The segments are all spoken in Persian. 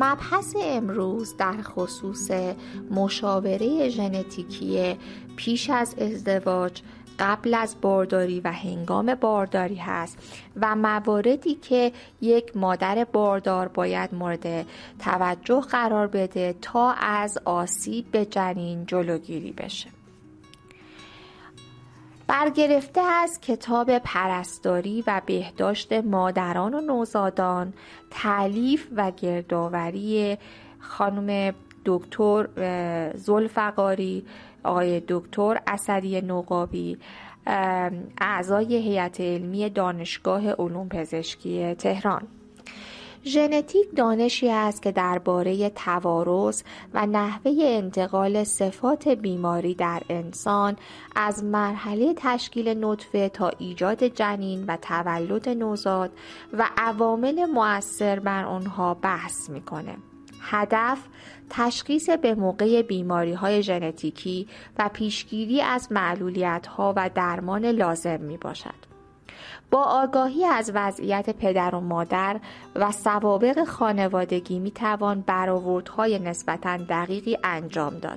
مبحث امروز در خصوص مشاوره ژنتیکی پیش از ازدواج، قبل از بارداری و هنگام بارداری هست و مواردی که یک مادر باردار باید مورد توجه قرار بده تا از آسیب به جنین جلوگیری بشه. برگرفته از کتاب پرستاری و بهداشت مادران و نوزادان، تألیف و گردآوری خانم دکتر ذوالفقاری، آقای دکتر اسدی نقابی، اعضای هیئت علمی دانشگاه علوم پزشکی تهران. ژنتیک دانشی است که درباره توارث و نحوه انتقال صفات بیماری در انسان از مرحله تشکیل نطفه تا ایجاد جنین و تولد نوزاد و عوامل مؤثر بر آنها بحث می‌کنه. هدف تشخیص به موقع بیماری‌های ژنتیکی و پیشگیری از معلولیت‌ها و درمان لازم میباشد. با آگاهی از وضعیت پدر و مادر و سوابق خانوادگی میتوان برآوردهای نسبتاً دقیقی انجام داد.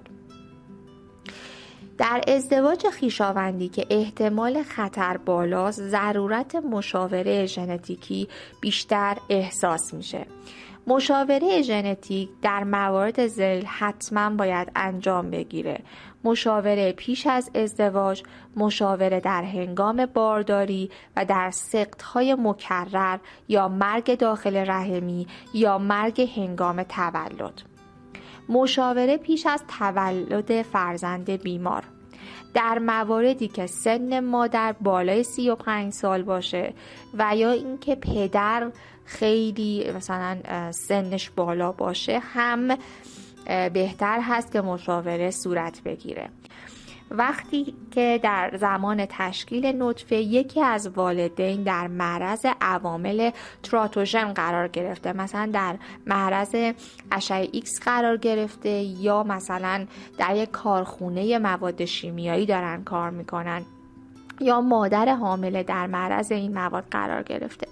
در ازدواج خویشاوندی که احتمال خطر بالاست، ضرورت مشاوره ژنتیکی بیشتر احساس میشه. مشاوره ژنتیک در موارد ذیل حتما باید انجام بگیره. مشاوره پیش از ازدواج، مشاوره در هنگام بارداری و در سقط‌های مکرر یا مرگ داخل رحمی یا مرگ هنگام تولد. مشاوره پیش از تولد فرزند بیمار در مواردی که سن مادر بالای 35 سال باشه و یا اینکه پدر خیلی مثلا سنش بالا باشه هم بهتر هست که مشاوره صورت بگیره. وقتی که در زمان تشکیل نطفه یکی از والدین در معرض عوامل تراتوژن قرار گرفته، مثلا در معرض اشعه ایکس قرار گرفته یا مثلا در یک کارخونه مواد شیمیایی دارن کار میکنن یا مادر حامله در معرض این مواد قرار گرفته،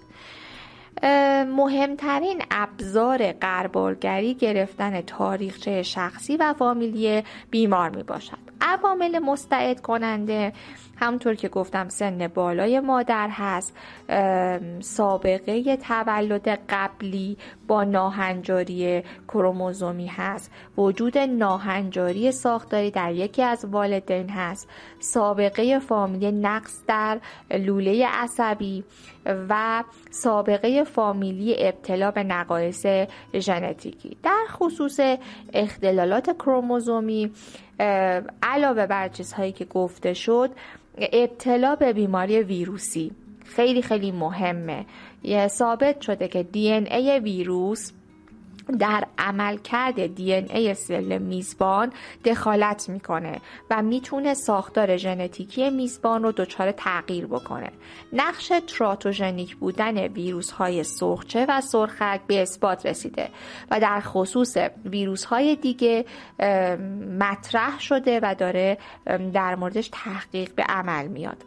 مهمترین ابزار غربالگری گرفتن تاریخچه شخصی و فامیلی بیمار می باشد. عوامل مستعد کننده همونطور که گفتم سن بالای مادر هست، سابقه تولد قبلی با ناهنجاری کروموزومی هست، وجود ناهنجاری ساختاری در یکی از والدین هست، سابقه فامیلی نقص در لوله عصبی و سابقه فامیلی ابتلا به نقایص ژنتیکی. در خصوص اختلالات کروموزومی علاوه بر چیزهایی که گفته شد، ابتلا به بیماری ویروسی خیلی خیلی مهمه. ثابت شده که دی ان ای ویروس در عملکرد دی ان ای سل میزبان دخالت میکنه و میتونه ساختار ژنتیکی میزبان رو دچار تغییر بکنه. نقش تراتوژنیک بودن ویروس های سرخچه و سرخک به اثبات رسیده و در خصوص ویروس های دیگه مطرح شده و داره در موردش تحقیق به عمل میاد.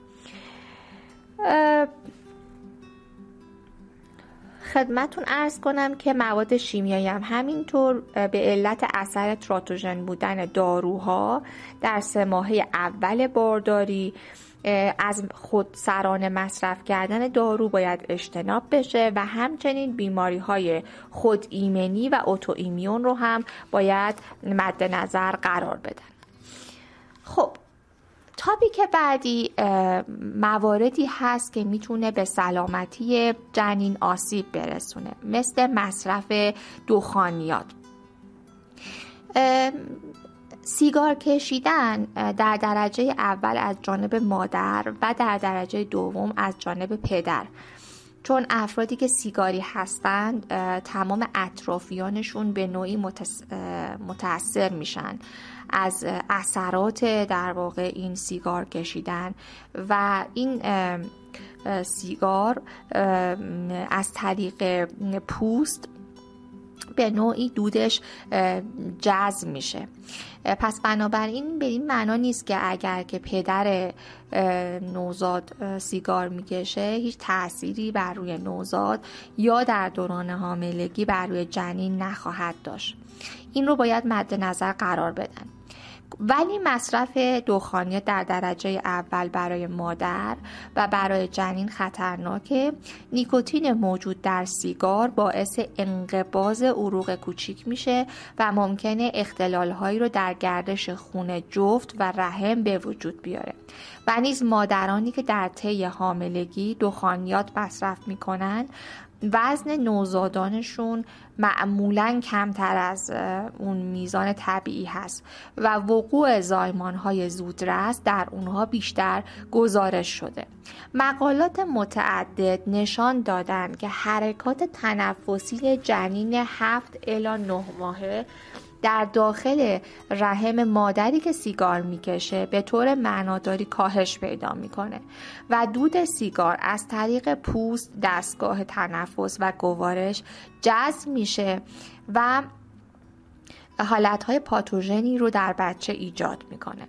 خدمتون عرض کنم که مواد شیمیایی هم همینطور به علت اثر تراتوژن بودن داروها در 3 ماهه اول بارداری از خودسرانه مصرف کردن دارو باید اجتناب بشه و همچنین بیماری های خود ایمنی و اوتو ایمیون رو هم باید مد نظر قرار بدن. خب تاپیک بعدی مواردی هست که میتونه به سلامتی جنین آسیب برسونه، مثل مصرف دخانیات. سیگار کشیدن در درجه اول از جانب مادر و در درجه دوم از جانب پدر، چون افرادی که سیگاری هستند تمام اطرافیانشون به نوعی متأثر میشن از اثرات در واقع این سیگار کشیدن و این سیگار از طریق پوست به نوعی دودش جذب میشه. پس بنابراین به این معنا نیست که اگر که پدر نوزاد سیگار میکشه هیچ تأثیری بر روی نوزاد یا در دوران حاملگی بر روی جنین نخواهد داشت. این رو باید مد نظر قرار بدن. ولی مصرف دخانیات در درجه اول برای مادر و برای جنین خطرناکه. نیکوتین موجود در سیگار باعث انقباض عروق کوچیک میشه و ممکنه اختلالهایی رو در گردش خون جفت و رحم به وجود بیاره. و نیز مادرانی که در طی حاملگی دخانیات مصرف میکنن وزن نوزادانشون معمولاً کمتر از اون میزان طبیعی هست و وقوع زایمان‌های زودرس در اونها بیشتر گزارش شده. مقالات متعدد نشان دادن که حرکات تنفسی جنین 7 الی 9 ماهه در داخل رحم مادری که سیگار میکشه به طور معناداری کاهش پیدا میکنه و دود سیگار از طریق پوست، دستگاه تنفس و گوارش جذب میشه و حالتهای پاتوژنی رو در بچه ایجاد میکنه.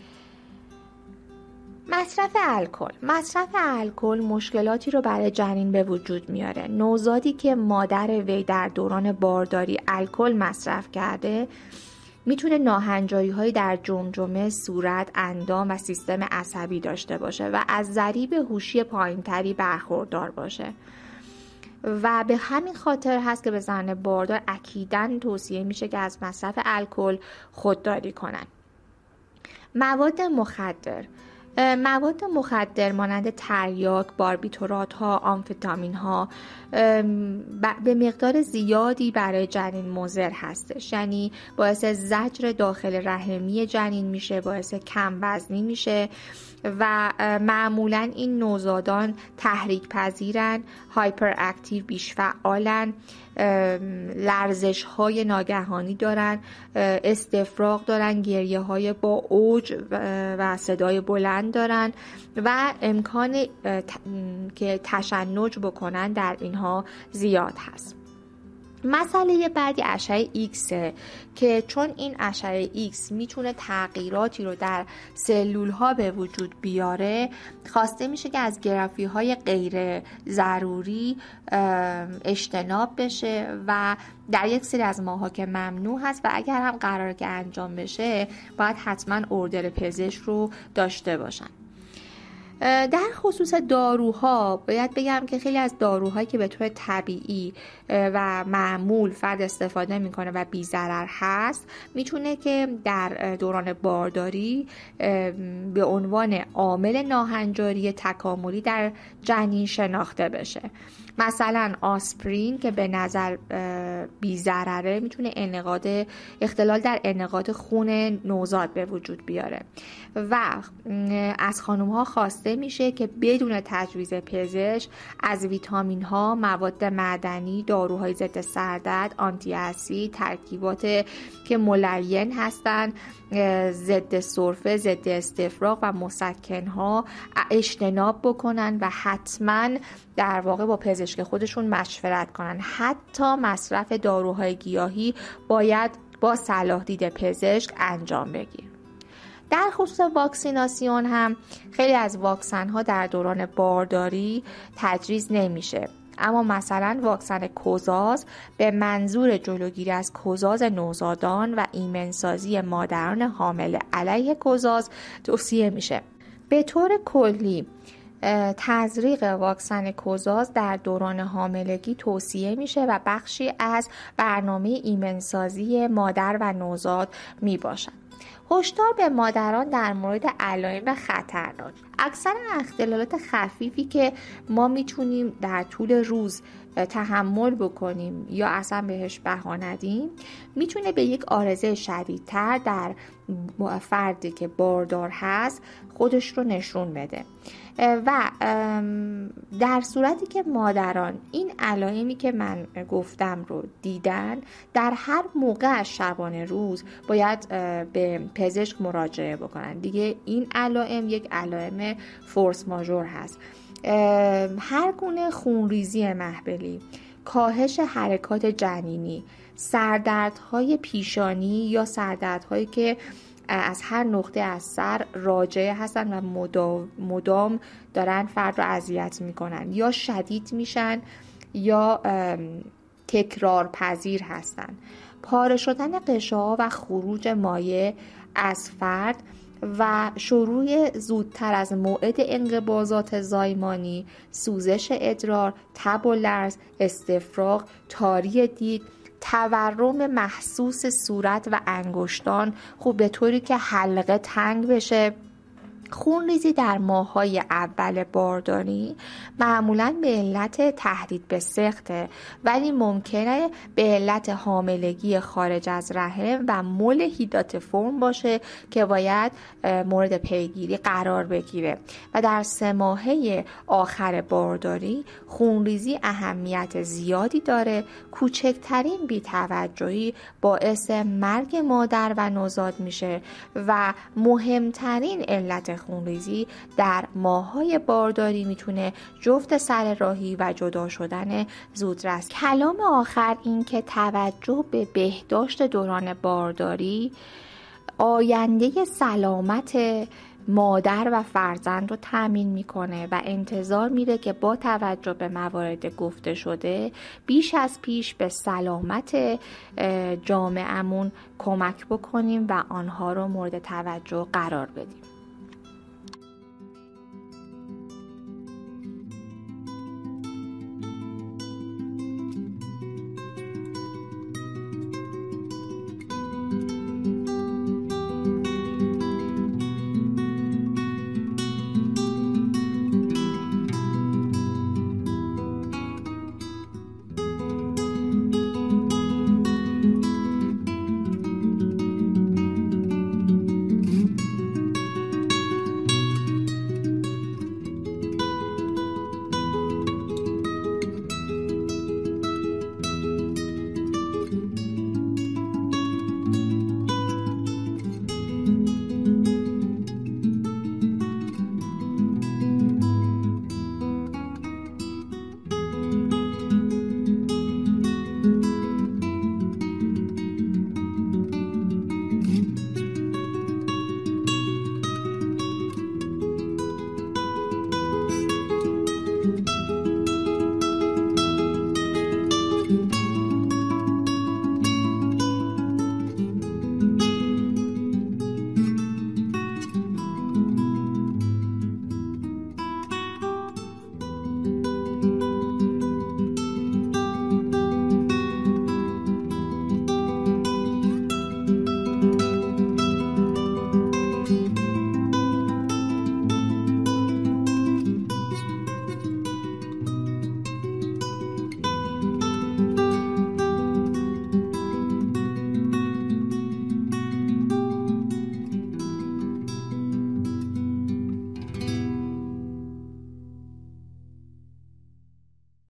مصرف الکل مشکلاتی رو برای جنین به وجود میاره. نوزادی که مادر وی در دوران بارداری الکل مصرف کرده میتونه ناهنجاری‌هایی در جمجمه، صورت، اندام و سیستم عصبی داشته باشه و از ضریب هوشی پایینتری برخوردار باشه و به همین خاطر هست که به زن باردار اکیداً توصیه میشه که از مصرف الکل خودداری کنن. مواد مخدر مانند تریاک، باربیتورات ها، آمفتامین ها به مقدار زیادی برای جنین مضر هستش. یعنی باعث زجر داخل رحمی جنین میشه، باعث کم وزنی میشه و معمولا این نوزادان تحریک پذیرن، هایپر اکتیو، بیش فعالن، لرزش های ناگهانی دارن، استفراغ دارن، گریه های با اوج و صدای بلند دارن و امکان که تشنج بکنن در اینها زیاد هست. مسئله بعدی اشعه ایکسه که چون این اشعه ایکس میتونه تغییراتی رو در سلول ها به وجود بیاره، خواسته میشه که از گرافی های غیر ضروری اجتناب بشه و در یک سری از ماها که ممنوع هست و اگر هم قراره که انجام بشه باید حتما اردر پزشک رو داشته باشن. در خصوص داروها باید بگم که خیلی از داروهایی که به طور طبیعی و معمول فرد استفاده میکنه و بی ضرر هست میتونه که در دوران بارداری به عنوان عامل ناهنجاری تکاملی در جنین شناخته بشه. مثلا آسپرین که به نظر بی ضرره میتونه اختلال در انعقاد خون نوزاد به وجود بیاره و از خانم ها خواسته میشه که بدون تجویز پزشک از ویتامین ها، مواد معدنی، داروهای ضد سردرد، آنتی اسید، ترکیبات که ملین هستن، ضد سرفه، ضد استفراغ و مسکن ها اجتناب بکنن و حتما در واقع با پزشک خودشون مشورت کنن. حتی مصرف داروهای گیاهی باید با صلاح دید پزشک انجام بگیر. در خصوص واکسیناسیون هم خیلی از واکسن ها در دوران بارداری تجویز نمیشه، اما مثلا واکسن کوزاز به منظور جلوگیری از کوزاز نوزادان و ایمنسازی مادران حامل علیه کوزاز توصیه میشه. به طور کلی تزریق واکسن کوزاز در دوران حاملگی توصیه میشه و بخشی از برنامه ایمنسازی مادر و نوزاد می باشد. هشدار به مادران در مورد علائم خطرناک. اکثر اختلالات خفیفی که ما میتونیم در طول روز تحمل بکنیم یا اصلا بهش بها ندیم میتونه به یک عارضه شدیدتر در فردی که باردار هست خودش رو نشون بده و در صورتی که مادران این علائمی که من گفتم رو دیدن در هر موقع از شبانه روز باید به پزشک مراجعه بکنن. دیگه این علائم یک علائم فورس ماژور هست. هر گونه خونریزی محبلی، کاهش حرکات جنینی، سردردهای پیشانی یا سردردهایی که از هر نقطه از سر راجع هستن و مدام دارن فرد رو اذیت میکنن، یا شدید میشن یا تکرار پذیر هستن. پاره شدن غشاها و خروج مایع از فرد و شروع زودتر از موعد انقباضات زایمانی، سوزش ادرار، تب و لرز، استفراغ، تاری دید، تورم محسوس صورت و انگشتان، خب به طوری که حلقه تنگ بشه. خونریزی در ماه‌های اول بارداری معمولاً به علت تهدید به سقطه، ولی ممکنه به علت حاملگی خارج از رحم و مول هیدات فرم باشه که باید مورد پیگیری قرار بگیره. و در 3 ماهه آخر بارداری خونریزی اهمیت زیادی داره. کوچکترین بی‌توجهی باعث مرگ مادر و نوزاد میشه و مهمترین علت خونریزی در ماه‌های بارداری میتونه جفت سر راهی و جدا شدن زودرس. کلام آخر این که توجه به بهداشت دوران بارداری آینده سلامت مادر و فرزند رو تأمین میکنه و انتظار میره که با توجه به موارد گفته شده بیش از پیش به سلامت جامعه‌مون کمک بکنیم و آنها رو مورد توجه قرار بدیم.